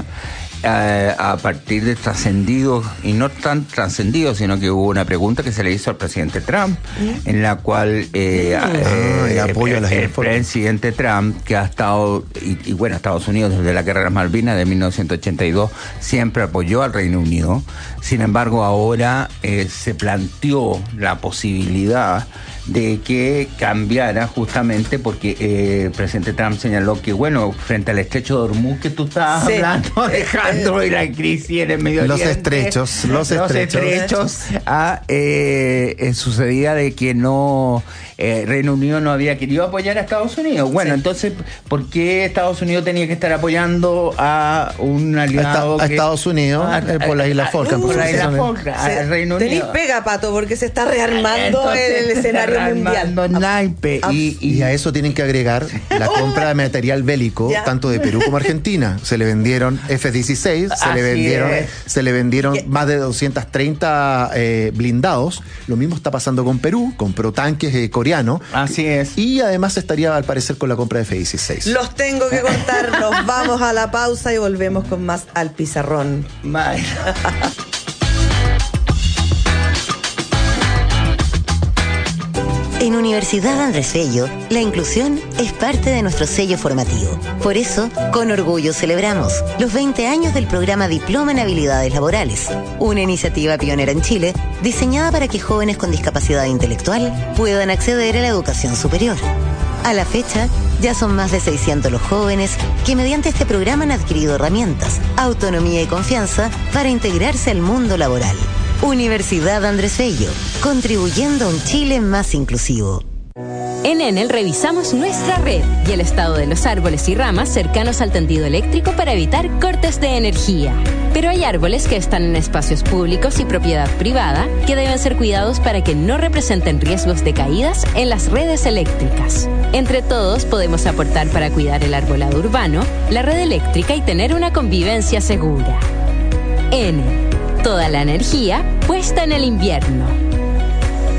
a partir de trascendidos, y no tan trascendidos, sino que hubo una pregunta que se le hizo al presidente Trump, en la cual el presidente Trump, que ha estado, y bueno, Estados Unidos desde la Guerra de las Malvinas de 1982 siempre apoyó al Reino Unido. Sin embargo, ahora se planteó la posibilidad de que cambiara, justamente porque el presidente Trump señaló que, bueno, frente al estrecho de Hormuz que tú estabas hablando, Alejandro, y la crisis en el Medio Oriente, los estrechos sucedía de que Reino Unido no había querido apoyar a Estados Unidos. Bueno, entonces, ¿por qué Estados Unidos tenía que estar apoyando a un aliado a Estados Unidos por las Islas Falkland? Por las Islas Falkland, al Reino Unido. Tenís pega, Pato, porque se está rearmando el escenario mundial. Y a eso tienen que agregar la compra de material bélico, tanto de Perú como Argentina. Se le vendieron F-16, se le vendieron más de 230 blindados. Lo mismo está pasando con Perú, compró tanques coreanos. Así es. Y además estaría, al parecer, con la compra de F-16. Los tengo que contar. Nos vamos a la pausa y volvemos con más Al Pizarrón. Bye. En Universidad Andrés Bello, la inclusión es parte de nuestro sello formativo. Por eso, con orgullo celebramos los 20 años del programa Diploma en Habilidades Laborales, una iniciativa pionera en Chile diseñada para que jóvenes con discapacidad intelectual puedan acceder a la educación superior. A la fecha, ya son más de 600 los jóvenes que mediante este programa han adquirido herramientas, autonomía y confianza para integrarse al mundo laboral. Universidad Andrés Bello, contribuyendo a un Chile más inclusivo. En Enel revisamos nuestra red y el estado de los árboles y ramas cercanos al tendido eléctrico para evitar cortes de energía. Pero hay árboles que están en espacios públicos y propiedad privada que deben ser cuidados para que no representen riesgos de caídas en las redes eléctricas. Entre todos podemos aportar para cuidar el arbolado urbano, la red eléctrica y tener una convivencia segura. Enel. Toda la energía puesta en el invierno.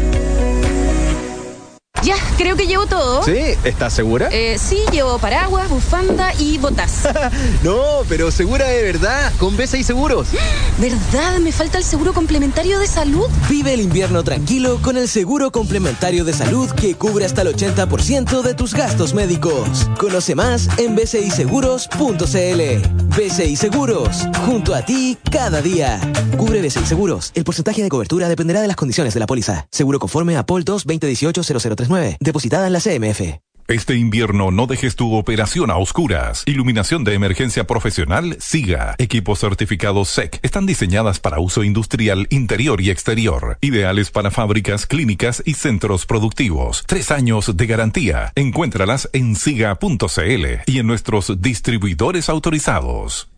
Ya, creo que llevo todo. ¿Sí? ¿Estás segura? Sí, llevo paraguas, bufanda y botas. No, pero segura de verdad, con BCI Seguros. ¿Verdad? Me falta el seguro complementario de salud. Vive el invierno tranquilo con el seguro complementario de salud que cubre hasta el 80% de tus gastos médicos. Conoce más en bciseguros.cl. BCI Seguros, junto a ti cada día. Cubre BCI Seguros. El porcentaje de cobertura dependerá de las condiciones de la póliza. Seguro conforme a POL 2-2018-0039. Depositada en la CMF. Este invierno no dejes tu operación a oscuras. Iluminación de emergencia profesional SIGA. Equipos certificados SEC. Están diseñadas para uso industrial interior y exterior. Ideales para fábricas, clínicas y centros productivos. 3 años de garantía. Encuéntralas en siga.cl y en nuestros distribuidores autorizados.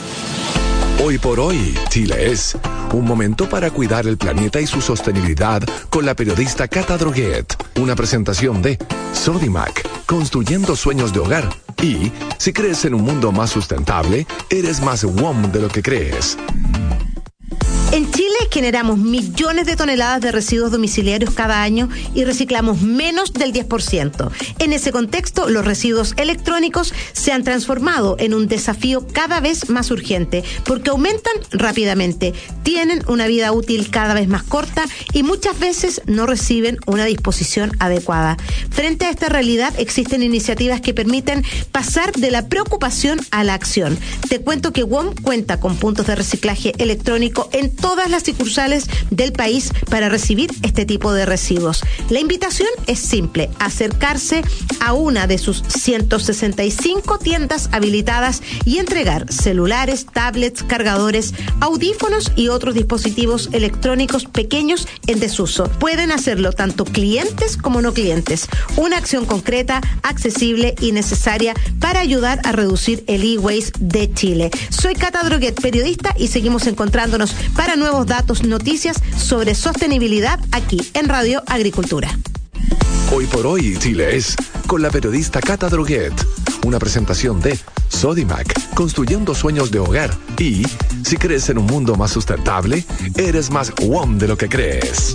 Hoy por hoy, Chile es un momento para cuidar el planeta y su sostenibilidad con la periodista Cata Droguet. Una presentación de Sodimac, construyendo sueños de hogar. Y, si crees en un mundo más sustentable, eres más WOM de lo que crees. En Chile generamos millones de toneladas de residuos domiciliarios cada año y reciclamos menos del 10%. En ese contexto, los residuos electrónicos se han transformado en un desafío cada vez más urgente porque aumentan rápidamente, tienen una vida útil cada vez más corta y muchas veces no reciben una disposición adecuada. Frente a esta realidad, existen iniciativas que permiten pasar de la preocupación a la acción. Te cuento que WOM cuenta con puntos de reciclaje electrónico en todas las sucursales del país para recibir este tipo de residuos. La invitación es simple: acercarse a una de sus 165 tiendas habilitadas y entregar celulares, tablets, cargadores, audífonos y otros dispositivos electrónicos pequeños en desuso. Pueden hacerlo tanto clientes como no clientes. Una acción concreta, accesible y necesaria para ayudar a reducir el e-waste de Chile. Soy Cata Droguet, periodista, y seguimos encontrándonos para nuevos datos, noticias sobre sostenibilidad aquí en Radio Agricultura. Hoy por hoy, Chile es con la periodista Cata Droguet. Una presentación de Sodimac, construyendo sueños de hogar. Y, si crees en un mundo más sustentable, eres más WOM de lo que crees.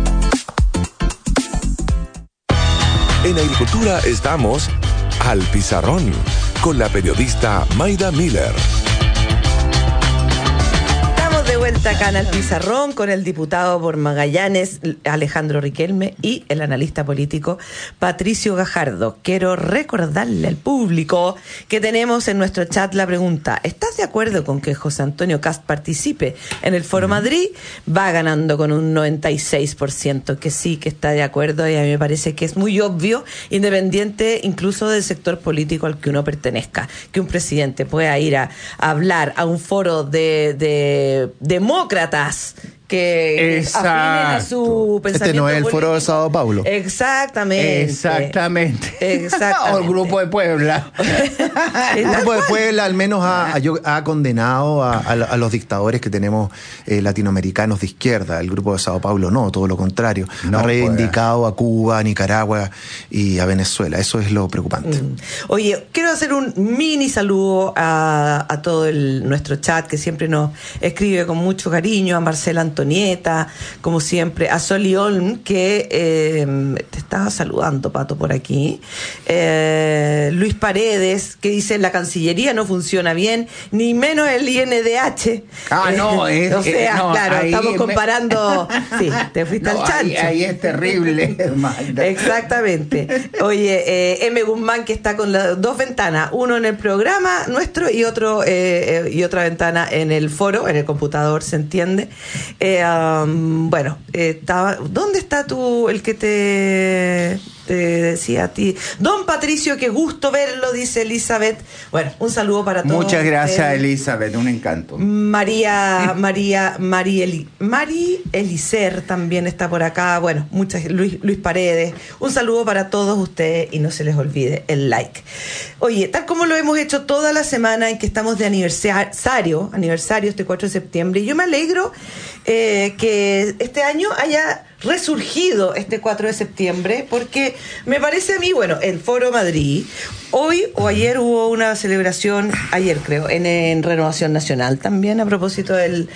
En Agricultura estamos al pizarrón con la periodista Mayda Miller. De vuelta acá en el pizarrón con el diputado por Magallanes Alejandro Riquelme y el analista político Patricio Gajardo. Quiero recordarle al público que tenemos en nuestro chat la pregunta: ¿estás de acuerdo con que José Antonio Kast participe en el Foro Madrid? Va ganando con un 96% que sí, que está de acuerdo, y a mí me parece que es muy obvio, independiente incluso del sector político al que uno pertenezca, que un presidente pueda ir a hablar a un foro de demócratas que afinen a su pensamiento. Este no es el foro de Sao Paulo. Exactamente. O el Grupo de Puebla. El Grupo de Puebla al menos ha condenado a los dictadores que tenemos latinoamericanos de izquierda. El Grupo de Sao Paulo no, todo lo contrario. Ha reivindicado a Cuba, a Nicaragua y a Venezuela. Eso es lo preocupante. Oye, quiero hacer un mini saludo a todo nuestro chat que siempre nos escribe con mucho cariño, a Marcela Antonieta, como siempre, a Soli Olm, que te estaba saludando, Pato, por aquí. Luis Paredes, que dice: la Cancillería no funciona bien, ni menos el INDH. Claro, estamos comparando. Sí, te fuiste al chancho. Ahí es terrible. Exactamente. Oye, M. Guzmán, que está con las dos ventanas, uno en el programa nuestro y otra ventana en el foro, en el computador, se entiende. ¿Dónde está el que te decía a ti? Don Patricio, qué gusto verlo, dice Elizabeth. Bueno, un saludo para todos. Muchas gracias, Elizabeth, un encanto. Mari Elicer también está por acá. Bueno, Luis Paredes. Un saludo para todos ustedes y no se les olvide el like. Oye, tal como lo hemos hecho toda la semana en que estamos de aniversario este 4 de septiembre, y yo me alegro que este año haya resurgido este 4 de septiembre, porque me parece a mí, bueno, el Foro Madrid, hoy o ayer hubo una celebración, ayer creo, en Renovación Nacional también, a propósito del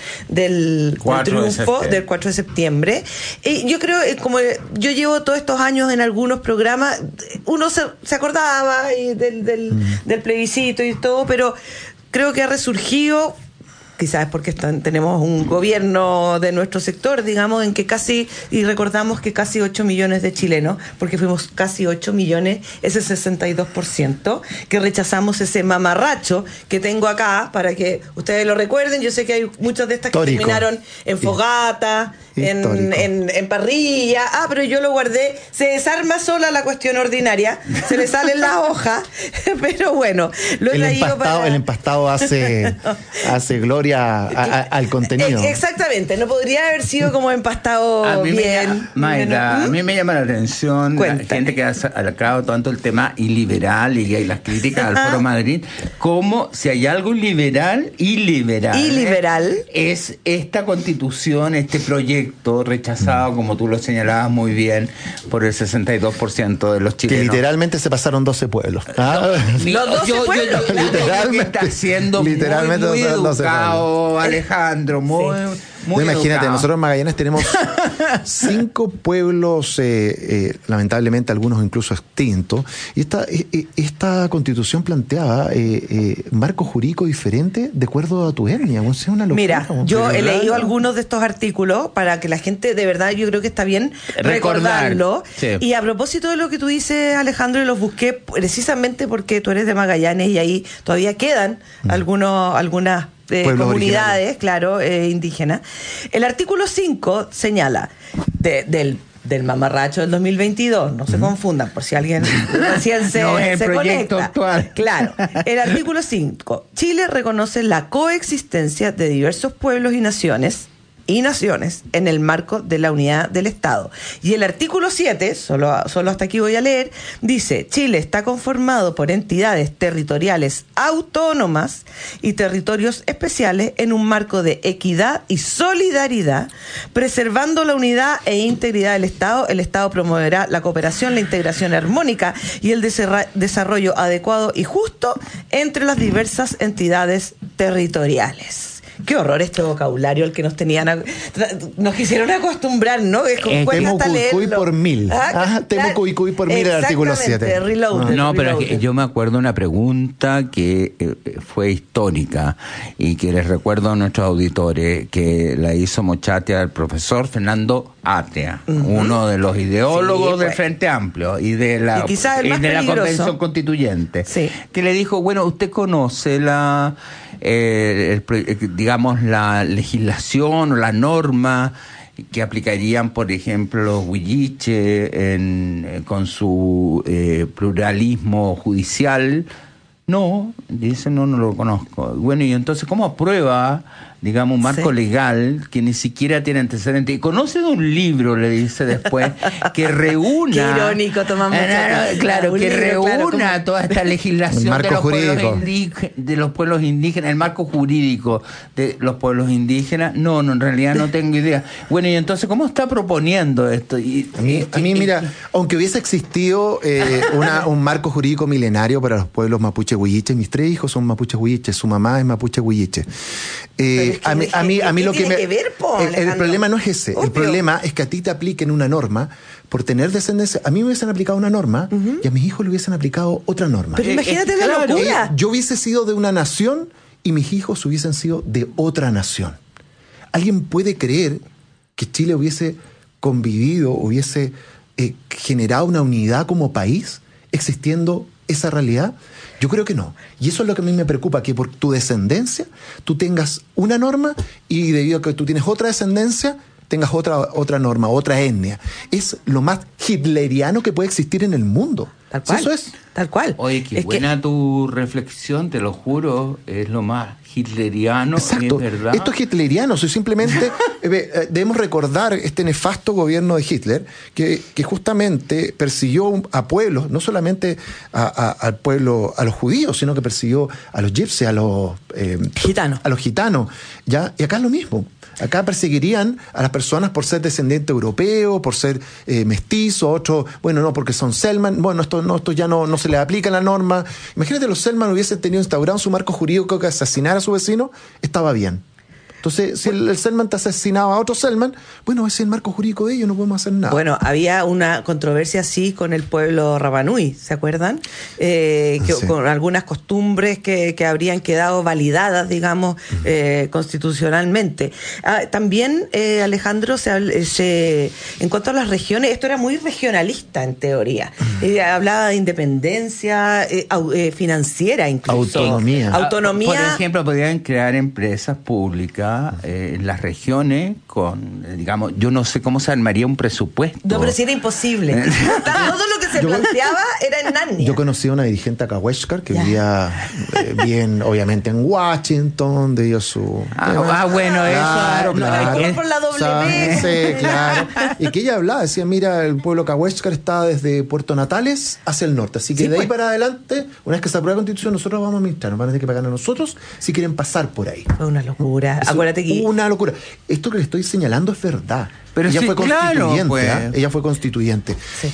triunfo del 4 de septiembre. Yo creo, como yo llevo todos estos años en algunos programas, uno se acordaba del plebiscito y todo, pero creo que ha resurgido, quizás porque tenemos un gobierno de nuestro sector, digamos, en que y recordamos que casi 8 millones de chilenos, porque fuimos casi 8 millones, ese 62%, que rechazamos ese mamarracho que tengo acá, para que ustedes lo recuerden. Yo sé que hay muchas de estas que terminaron en fogata, en parrilla. Pero yo lo guardé. Se desarma sola la cuestión ordinaria, se le salen las hojas, pero bueno, lo he traído para... El empastado hace gloria al contenido. Exactamente, no podría haber sido como empastado bien. A mí me llama la atención la gente que ha sacado tanto el tema iliberal y las críticas al Foro Madrid, como si hay algo liberal y liberal. Es esta constitución, este proyecto rechazado, como tú lo señalabas muy bien, por el 62% de los chilenos. Que literalmente se pasaron 12 pueblos. Los 12 pueblos. Literalmente está siendo muy educado, Alejandro, muy imagínate, educado. nosotros en Magallanes tenemos 5 pueblos, lamentablemente algunos incluso extintos, y esta constitución planteaba marco jurídico diferente de acuerdo a tu etnia. Es una locura. Mira, yo he leído algunos de estos artículos para que la gente, de verdad, yo creo que está bien recordarlo. Sí. Y a propósito de lo que tú dices, Alejandro, y los busqué precisamente porque tú eres de Magallanes y ahí todavía quedan algunas comunidades, claro, indígenas. El artículo 5 señala del mamarracho del 2022, no se confundan por si alguien recién se proyecto conecta. Actual. Claro, el artículo 5, Chile reconoce la coexistencia de diversos pueblos y naciones en el marco de la unidad del Estado. Y el artículo 7, solo hasta aquí voy a leer, dice: Chile está conformado por entidades territoriales autónomas y territorios especiales en un marco de equidad y solidaridad, preservando la unidad e integridad del Estado. El Estado promoverá la cooperación, la integración armónica y el desarrollo adecuado y justo entre las diversas entidades territoriales. Qué horror este vocabulario al que nos quisieron acostumbrar, ¿no? Es como cuesta hasta leerlo. Por 1000. Temo cuicuy por 1000 el artículo 7. No, pero yo me acuerdo una pregunta que fue histórica y que les recuerdo a nuestros auditores, que la hizo Mochatia al profesor Fernando Atria, uno de los ideólogos del Frente Amplio y de la Convención Constituyente, que le dijo, bueno, usted conoce digamos, la legislación o la norma que aplicarían, por ejemplo, los huilliche con su pluralismo judicial. No, dice, no lo conozco. Bueno, y entonces, ¿cómo aprueba, digamos, un marco legal que ni siquiera tiene antecedentes? Y conoce de un libro, le dice después, que reúna... Qué irónico, tomamos. Claro, que reúna toda esta legislación de los pueblos indígenas, el marco jurídico de los pueblos indígenas. No, en realidad no tengo idea. Bueno, y entonces, ¿cómo está proponiendo esto? A mí, mira, aunque hubiese existido un marco jurídico milenario para los pueblos mapuche huilliche, mis 3 hijos son mapuche huilliche, su mamá es mapuche huilliche. A mí lo que me... El problema no es ese. Obvio. El problema es que a ti te apliquen una norma por tener descendencia. A mí me hubiesen aplicado una norma y a mis hijos le hubiesen aplicado otra norma. Pero imagínate la locura. Yo hubiese sido de una nación y mis hijos hubiesen sido de otra nación. ¿Alguien puede creer que Chile hubiese convivido, hubiese generado una unidad como país existiendo esa realidad? Yo creo que no. Y eso es lo que a mí me preocupa, que por tu descendencia tú tengas una norma y debido a que tú tienes otra descendencia tengas otra norma, otra etnia. Es lo más hitleriano que puede existir en el mundo. Tal cual. Eso es. Tal cual. Oye, qué buena tu reflexión, te lo juro, es lo más hitleriano. Exacto. Es verdad. Esto es hitleriano, simplemente debemos recordar este nefasto gobierno de Hitler que justamente persiguió a pueblos, no solamente al pueblo, a los judíos, sino que persiguió a los gypsies, a los gitanos, ¿ya? Y acá es lo mismo. Acá perseguirían a las personas por ser descendiente europeo, por ser mestizo, otros, bueno, no, porque son Selman, bueno, esto ya no se les aplica la norma. Imagínate, los Selman hubiesen tenido instaurado su marco jurídico que asesinar a su vecino, estaba bien. Entonces, si el Selman te asesinaba a otro Selman, bueno, ese es el marco jurídico de ellos, no podemos hacer nada. Bueno, había una controversia así con el pueblo Rapanui, ¿se acuerdan? Con algunas costumbres que habrían quedado validadas, digamos, constitucionalmente. También, Alejandro, en cuanto a las regiones, esto era muy regionalista en teoría. Hablaba de independencia financiera incluso. Autonomía. Por ejemplo, podían crear empresas públicas en las regiones con, digamos, yo no sé cómo se armaría un presupuesto. No, pero sí era imposible. Todo lo que se planteaba era en Narnia. Yo conocí a una dirigente acá, Huescar, que vivía bien, obviamente, en Washington, de ellos su... bueno, claro, eso. Claro. Por la W. Sí, claro. Y que ella hablaba, decía, mira, el pueblo Cahuéscar está desde Puerto Natales hacia el norte, así que de ahí para adelante, una vez que se apruebe la Constitución, nosotros vamos a administrar, nos van a tener que pagar a nosotros si quieren pasar por ahí. Fue una locura. Acuérdate que... Una locura. Esto que le estoy señalando es verdad. Pero ella sí, fue constituyente, claro, pues. Ella fue constituyente. Sí.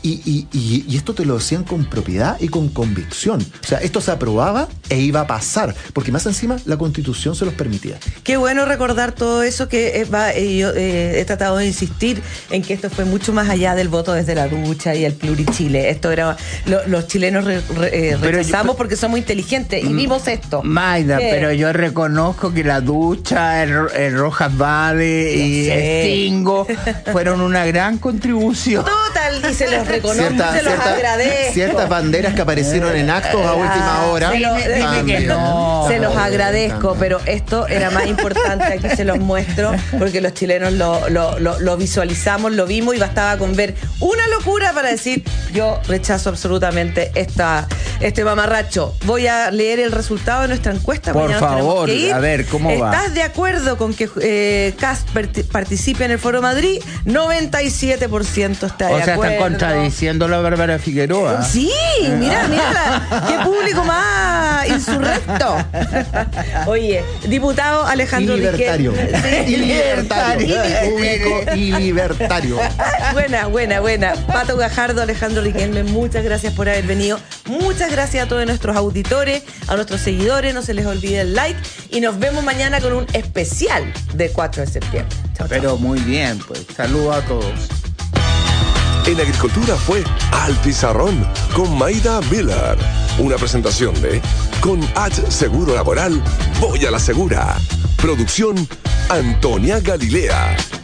Y esto te lo decían con propiedad y con convicción. O sea, esto se aprobaba e iba a pasar, porque más encima la Constitución se los permitía. Qué bueno recordar todo eso que yo he tratado de insistir en que esto fue mucho más allá del voto desde la ducha y el plurichile. Esto era los chilenos rechazamos porque somos inteligentes y vimos esto. Maida, pero yo reconozco que la ducha, el Rojas Vade y Stingo fueron una gran contribución. Total, y se los reconozco, se los agradezco. Ciertas banderas que aparecieron en actos a última hora. Dime que no. Se los agradezco, pero esto era más importante. Aquí se los muestro porque los chilenos lo visualizamos, lo vimos y bastaba con ver una locura para decir yo rechazo absolutamente este mamarracho. Voy a leer el resultado de nuestra encuesta. Por favor, a ver, ¿cómo va? ¿Estás de acuerdo con que Kast participe en el Foro Madrid? 97% está de acuerdo. O sea, están contradiciendo a la Bárbara Figueroa. Sí, mira, qué público más insurrecto. Oye, diputado Alejandro libertario. Sí, libertario. Público y libertario. Buena. Pato Gajardo, Alejandro Riquelme, muchas gracias por haber venido. Muchas gracias a todos nuestros auditores, a nuestros seguidores. No se les olvide el like. Y nos vemos mañana con un especial de 4 de septiembre. Chao, pero muy bien, pues. Saludos a todos. En Agricultura fue Al Pizarrón con Maida Miller. Una presentación de Con H Seguro Laboral, voy a la segura. Producción Antonia Galilea.